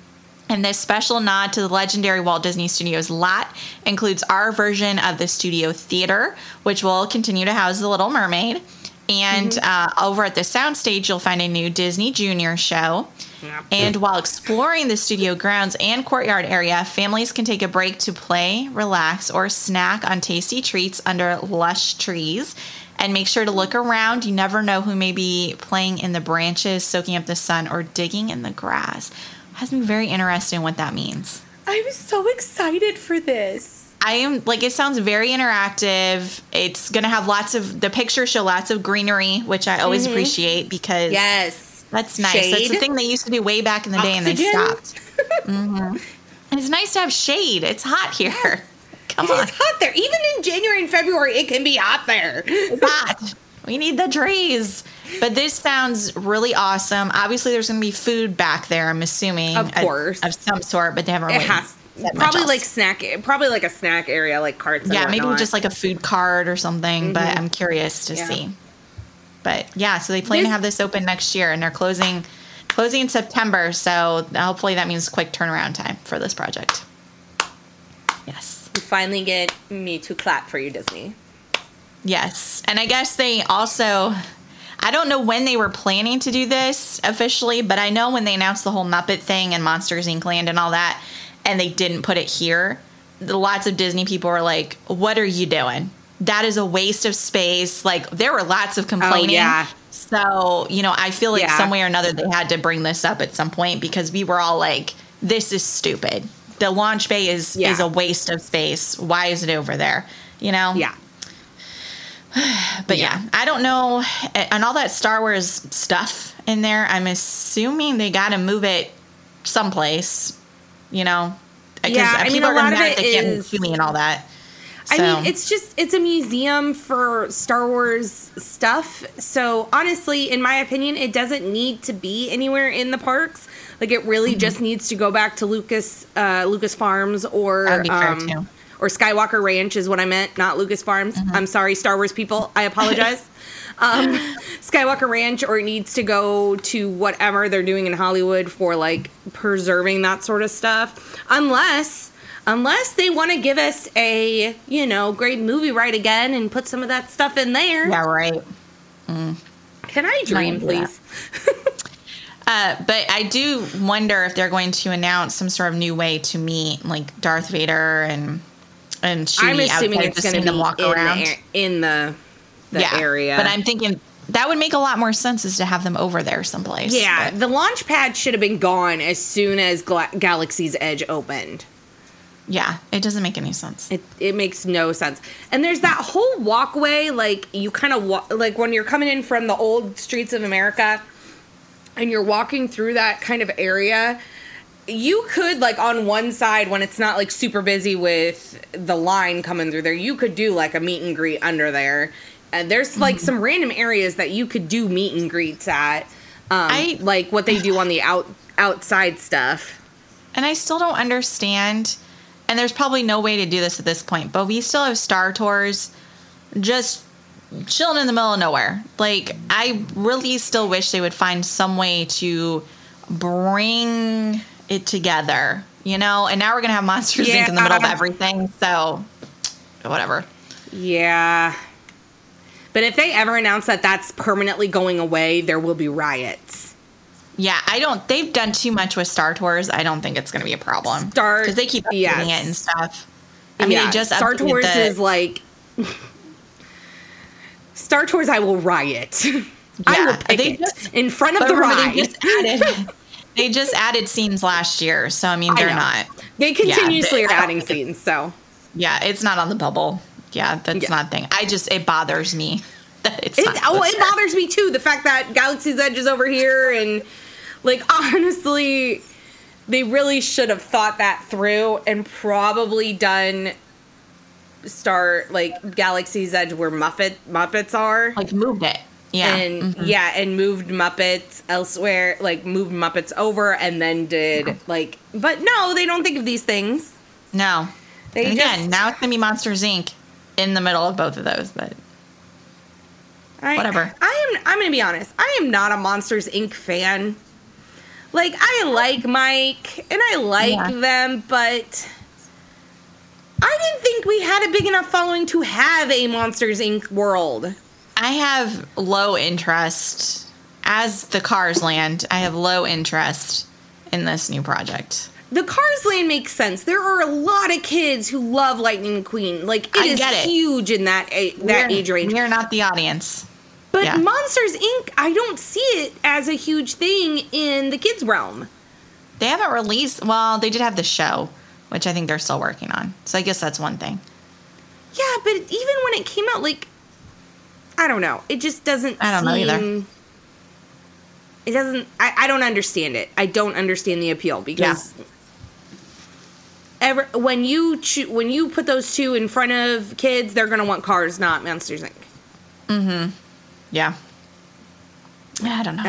S1: And this special nod to the legendary Walt Disney Studios lot includes our version of the Studio Theater, which will continue to house The Little Mermaid. And over at the soundstage, you'll find a new Disney Junior show. Yep. And while exploring the studio grounds and courtyard area, families can take a break to play, relax, or snack on tasty treats under lush trees. And make sure to look around. You never know who may be playing in the branches, soaking up the sun, or digging in the grass. Has me very interested in what that means.
S9: I'm so excited for this.
S1: I am, like, it sounds very interactive. It's going to have the pictures show lots of greenery, which I always appreciate because that's nice.
S9: Shade.
S1: That's the thing they used to do way back in the day and they stopped. And it's nice to have shade. It's hot here. Come on.
S9: It's hot there. Even in January and February, it can be hot there.
S1: It's hot. We need the trees. But this sounds really awesome. Obviously, there's going to be food back there, I'm assuming.
S9: Of course.
S1: Of some sort, but they haven't really said
S9: probably
S1: much
S9: like probably like a snack area, like carts and
S1: maybe
S9: whatnot.
S1: just like a food cart or something, but I'm curious to see. But yeah, so they plan to have this open next year, and they're closing in September, so hopefully that means quick turnaround time for this project. Yes.
S9: You finally get me to clap for you, Disney.
S1: Yes. And I guess they also, I don't know when they were planning to do this officially, but I know when they announced the whole Muppet thing and Monsters Inc. Land and all that, and they didn't put it here, lots of Disney people were like, what are you doing? That is a waste of space. Like, there were lots of complaining.
S9: Oh, yeah.
S1: So, I feel like some way or another they had to bring this up at some point because we were all like, this is stupid. The launch bay is a waste of space. Why is it over there?
S9: Yeah.
S1: But I don't know. And all that Star Wars stuff in there, I'm assuming they got to move it someplace, Because people are going to mad they can't move to me and all that. So.
S9: I mean, it's a museum for Star Wars stuff. So honestly, in my opinion, it doesn't need to be anywhere in the parks. Like, it really just needs to go back to Lucas Farms or Skywalker Ranch is what I meant, not Lucas Farms. I'm sorry, Star Wars people. I apologize. Skywalker Ranch, or it needs to go to whatever they're doing in Hollywood for, like, preserving that sort of stuff. Unless they want to give us a, great movie ride again and put some of that stuff in there.
S1: Yeah, right.
S9: Can I dream, please?
S1: But I do wonder if they're going to announce some sort of new way to meet, like, Darth Vader and Chewie.
S9: I'm assuming it's going to be
S1: walk around
S9: in the area.
S1: But I'm thinking that would make a lot more sense is to have them over there someplace.
S9: Yeah, the launch pad should have been gone as soon as Galaxy's Edge opened.
S1: Yeah, it doesn't make any sense.
S9: It makes no sense. And there's that whole walkway, like, you kind of like when you're coming in from the old streets of America and you're walking through that kind of area, you could, like, on one side when it's not, like, super busy with the line coming through there, you could do, like, a meet and greet under there. And there's, like, some random areas that you could do meet and greets at, like what they do on the outside stuff.
S1: And I still don't understand, and there's probably no way to do this at this point, but we still have Star Tours just chilling in the middle of nowhere. Like, I really still wish they would find some way to bring it together, and now we're gonna have Monsters Inc. in the middle of everything, so whatever.
S9: Yeah, but if they ever announce that that's permanently going away, there will be riots.
S1: Yeah, they've done too much with Star Tours. I don't think it's gonna be a problem because they keep updating it and stuff. I mean, they just
S9: Star Tours is like Star Tours. I will riot. I will pick it in front of the ride.
S1: They just added scenes last year, so I mean they're not.
S9: They continuously are adding scenes, so
S1: yeah, it's not on the bubble. Yeah, that's not a thing. It bothers me that it's not.
S9: It bothers me too. The fact that Galaxy's Edge is over here, and, like, honestly, they really should have thought that through and probably done Galaxy's Edge where Muppets are,
S1: like, moved it. Yeah.
S9: And and moved Muppets elsewhere, like moved Muppets over and then did but no, they don't think of these things.
S1: No. Now it's going to be Monsters Inc. in the middle of both of those, but whatever.
S9: I'm going to be honest. I am not a Monsters Inc. fan. Like, I like Mike, and I like them, but I didn't think we had a big enough following to have a Monsters, Inc. world.
S1: I have low interest. As the Cars Land, I have low interest in this new project.
S9: The Cars Land makes sense. There are a lot of kids who love Lightning McQueen. Like, it is huge in that age range.
S1: We're not the audience.
S9: But Monsters, Inc., I don't see it as a huge thing in the kids' realm.
S1: They haven't released... Well, they did have the show, which I think they're still working on. So I guess that's one thing.
S9: Yeah, but even when it came out, like... I don't know. It just doesn't
S1: I don't know either.
S9: It doesn't... I don't understand it. I don't understand the appeal because... Yeah. When you put those two in front of kids, they're going to want Cars, not Monsters, Inc.
S1: Mm-hmm. Yeah. I don't know.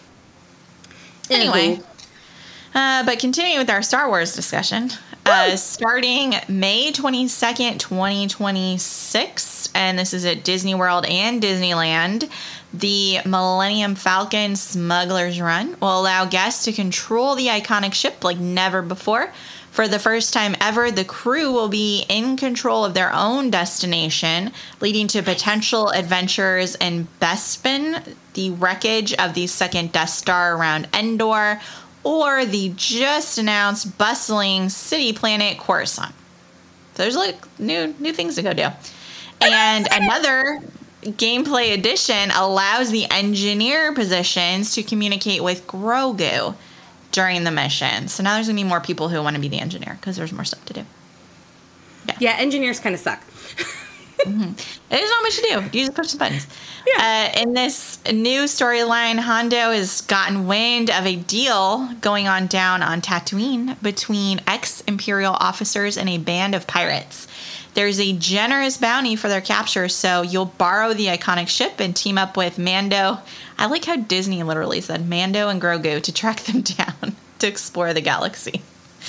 S1: Anyway. But continuing with our Star Wars discussion, starting May 22nd, 2026, and this is at Disney World and Disneyland, the Millennium Falcon Smuggler's Run will allow guests to control the iconic ship like never before. For the first time ever, the crew will be in control of their own destination, leading to potential adventures in Bespin, the wreckage of the second Death Star around Endor, or the just announced bustling city planet Coruscant. So there's like new things to go do. And another gameplay addition allows the engineer positions to communicate with Grogu during the mission. So now there's going to be more people who want to be the engineer because there's more stuff to do.
S9: Yeah, engineers kind of suck.
S1: Mm-hmm. There's not much to do. You just push some buttons. Yeah. In this new storyline, Hondo has gotten wind of a deal going on down on Tatooine between ex-Imperial officers and a band of pirates. There's a generous bounty for their capture, so you'll borrow the iconic ship and team up with Mando. I like how Disney literally said Mando and Grogu to track them down to explore the galaxy.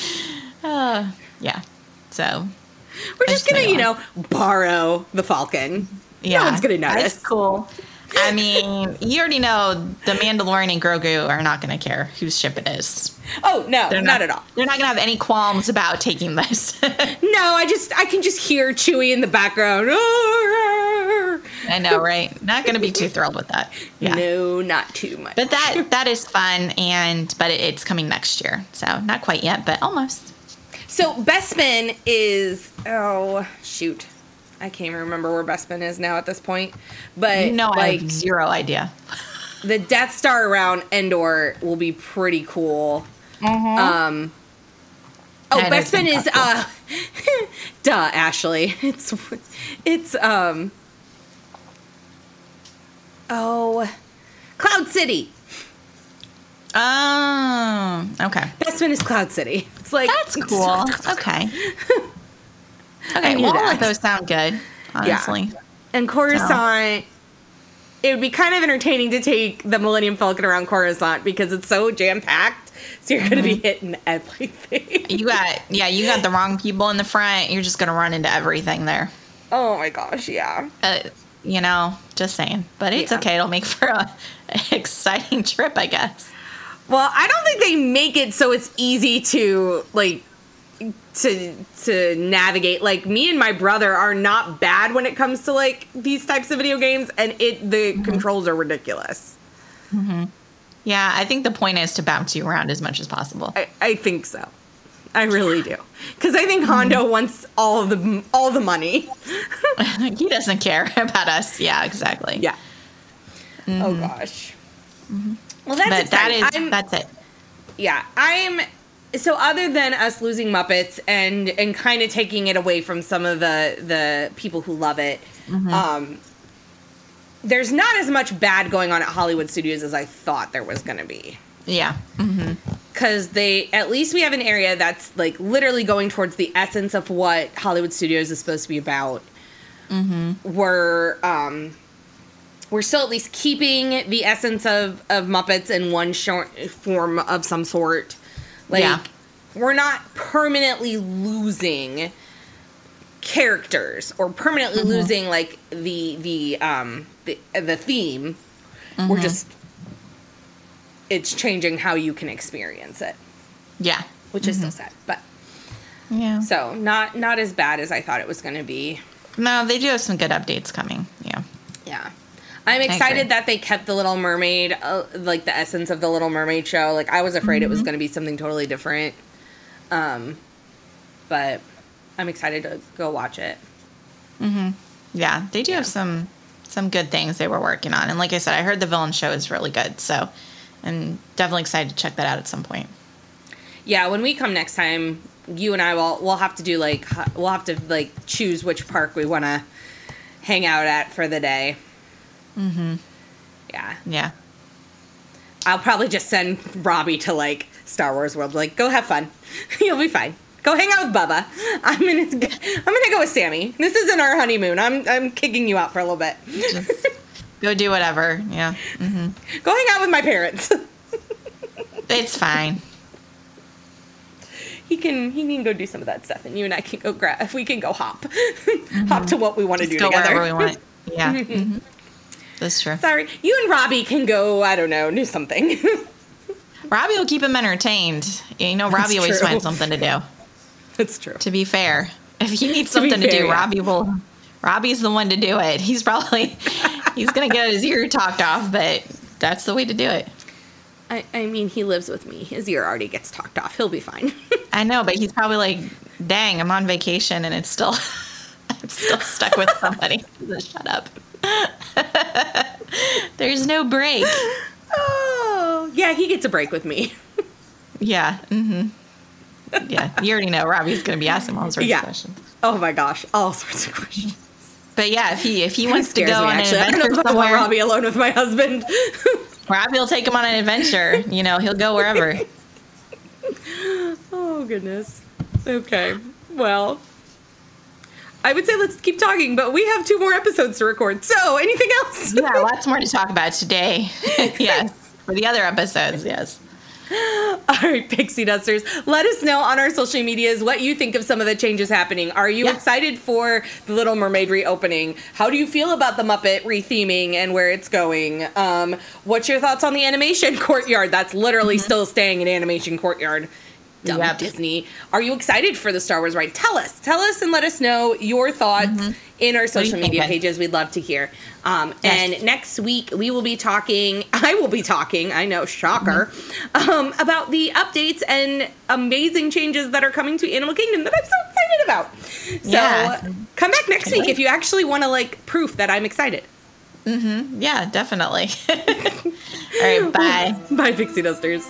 S1: Yeah. So
S9: we're just going to, borrow the Falcon.
S1: Yeah.
S9: No one's going to notice.
S1: That's cool. I mean, you already know the Mandalorian and Grogu are not going to care whose ship it is.
S9: Oh, no, not at all.
S1: They're not going to have any qualms about taking this.
S9: No, I can just hear Chewie in the background.
S1: I know, right? Not going to be too thrilled with that. Yeah.
S9: No, not too much.
S1: But that is fun, but it's coming next year. So not quite yet, but almost.
S9: So Bespin is, shoot. I can't even remember where Bespin is now at this point. But
S1: I have zero idea.
S9: The Death Star around Endor will be pretty cool. Mm-hmm. Bespin is cool. Duh, Ashley. It's Cloud City.
S1: Oh, okay.
S9: Bespin is Cloud City. It's like
S1: that's cool. Okay. Okay, well, all of those sound good, honestly.
S9: Yeah. And Coruscant, it would be kind of entertaining to take the Millennium Falcon around Coruscant because it's so jam-packed, so you're going to be hitting everything.
S1: You got the wrong people in the front. You're just going to run into everything there.
S9: Oh, my gosh, yeah.
S1: Just saying. But it's okay. It'll make for an exciting trip, I guess.
S9: Well, I don't think they make it so it's easy to, to navigate. Like, me and my brother are not bad when it comes to these types of video games, and the controls are ridiculous.
S1: Mm-hmm. Yeah, I think the point is to bounce you around as much as possible.
S9: I think so. I really do, because I think Hondo wants all the money.
S1: He doesn't care about us. Yeah, exactly.
S9: Yeah. Mm-hmm. Oh gosh. Mm-hmm. Well, that's it. Yeah, so other than us losing Muppets and kind of taking it away from some of the people who love it, there's not as much bad going on at Hollywood Studios as I thought there was going to be.
S1: Yeah.
S9: Because at least we have an area that's literally going towards the essence of what Hollywood Studios is supposed to be about. Mm-hmm. We're still at least keeping the essence of Muppets in one short form of some sort. We're not permanently losing characters or permanently losing the theme. We're just it's changing how you can experience it.
S1: Yeah.
S9: Which is still sad, but
S1: yeah.
S9: So not as bad as I thought it was going to be.
S1: No, they do have some good updates coming. Yeah.
S9: Yeah. I'm excited that they kept the Little Mermaid, like the essence of the Little Mermaid show. Like I was afraid it was going to be something totally different. But I'm excited to go watch it.
S1: Yeah, they do have some good things they were working on. And like I said, I heard the villain show is really good. So I'm definitely excited to check that out at some point.
S9: Yeah, when we come next time, you and I we'll have to choose which park we want to hang out at for the day. Yeah. I'll probably just send Robbie to like Star Wars World. Like, go have fun. You'll be fine. Go hang out with Bubba. I'm gonna go with Sammy. This isn't our honeymoon. I'm kicking you out for a little bit.
S1: Just go do whatever. Yeah.
S9: Go hang out with my parents.
S1: It's fine.
S9: He can go do some of that stuff, and you and I can go we can go hop to what we want to do
S1: go
S9: together.
S1: Wherever we want. Yeah. That's true.
S9: Sorry, you and Robbie can go. I don't know, do something.
S1: Robbie will keep him entertained. You know, Robbie always finds something to do.
S9: That's true.
S1: To be fair, if he needs something to do,
S9: yeah.
S1: Robbie's the one to do it. He's gonna get his ear talked off, but that's the way to do it.
S9: I mean, he lives with me. His ear already gets talked off. He'll be fine.
S1: I know, but he's probably like, dang, I'm on vacation and it's still, I'm still stuck with somebody. Just shut up. There's no break.
S9: Oh, yeah, he gets a break with me.
S1: Yeah. Yeah, you already know Robbie's going to be asking all sorts of questions.
S9: Oh my gosh, all sorts of questions.
S1: But yeah, if he wants to go on an adventure
S9: I don't know if I want Robbie alone with my husband.
S1: Robbie will take him on an adventure. You know, he'll go wherever.
S9: Oh, goodness. Okay. Well, I would say let's keep talking, but we have 2 more episodes to record. So, anything else?
S1: Yeah, lots more to talk about today. Yes. For the other episodes, yes.
S9: All right, Pixie Dusters, let us know on our social medias what you think of some of the changes happening. Are you excited for the Little Mermaid reopening? How do you feel about the Muppet retheming and where it's going? What's your thoughts on the Animation Courtyard? That's literally still staying in Animation Courtyard. Dumb Disney. Are you excited for the Star Wars ride? Tell us and let us know your thoughts in our social media pages. We'd love to hear. And next week I will be talking, I know, shocker, about the updates and amazing changes that are coming to Animal Kingdom that I'm so excited about. So come back next week if you actually want to like proof that I'm excited.
S1: Yeah, definitely. All right, bye.
S9: Bye, Pixie Dusters.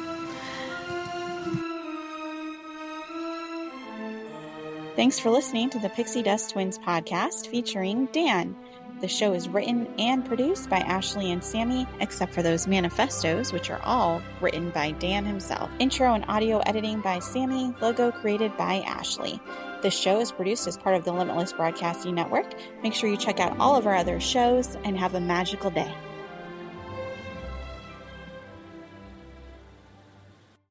S10: Thanks for listening to the Pixie Dust Twins podcast featuring Dan. The show is written and produced by Ashley and Sammy, except for those manifestos, which are all written by Dan himself. Intro and audio editing by Sammy, logo created by Ashley. This show is produced as part of the Limitless Broadcasting Network. Make sure you check out all of our other shows and have a magical day.